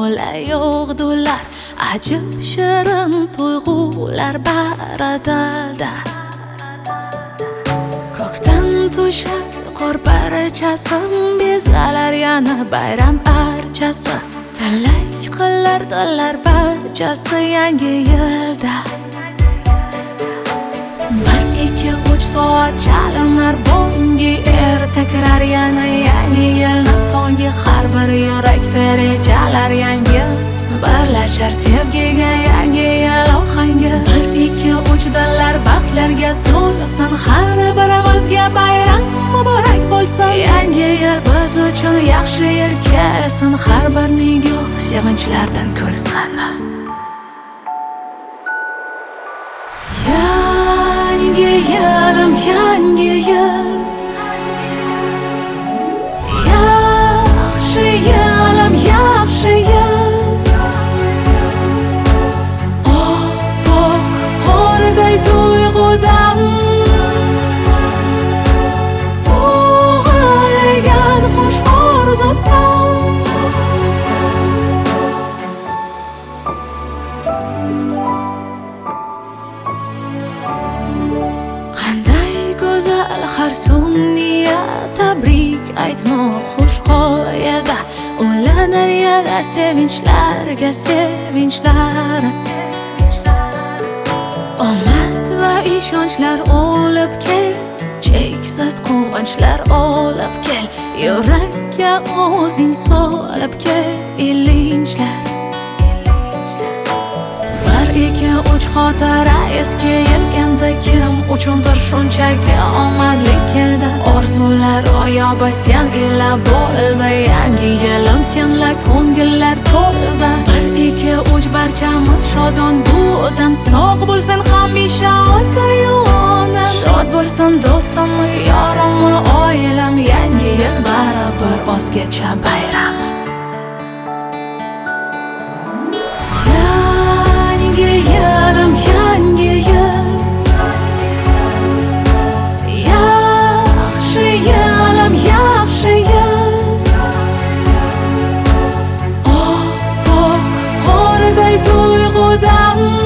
nola yog'dular, ajib shirin tuyg'ular baradalda. Ko'kdan tushar qor parchasi, bezlalar yana bayram archasi. Tilak qilar dillar barchasi yangi yilda. 1-2-3 soat chalinar bongi, erta kirar yana yangi yilni tongi. Har bir yurakda rejalar yangi, birlashar sevgiga yangi yil ohangi. 1-2-3 dillar baxtlarga to'lsin, har birimizga bayram muborak bo'lsin. Yangi yil biz uchun yaxshi yil kelsin, har bir nigoh sevinchlardan kulsin. Yangi yilim, yangi yil, yaxshi yilim, yaxshi yil. Oppoq qorday tuyg'udan tug'ilgan xush orzusan. Qanday go'zal har sunniya, tabrik aytmoq xush qoyada. Ulanir yana sevinchlarga sevinchlar. Omad va ishonchlar olib kel, cheksiz quvonchlar olib kel. Yurakka o'zing solib kel ilinchlar. 1-2-3 xotira eski yil, endi kim uchundir shunchaki omadli keldi. Orzular ro'yobi sen ila bo'ldi, yangi yilim senla ko'ngillar to'ldi. 1-2-3 barchamiz shodon bu dam, sog' bo'lsin hamisha ota-onaim. Shod bo'lsin do'stim, yorim, oilam, yangi yil baribir o'zgacha bayram. Yangi yilim, yangi yil, yaxshi yilim, yaxshi yil. Oppoq qorday tuyg'udan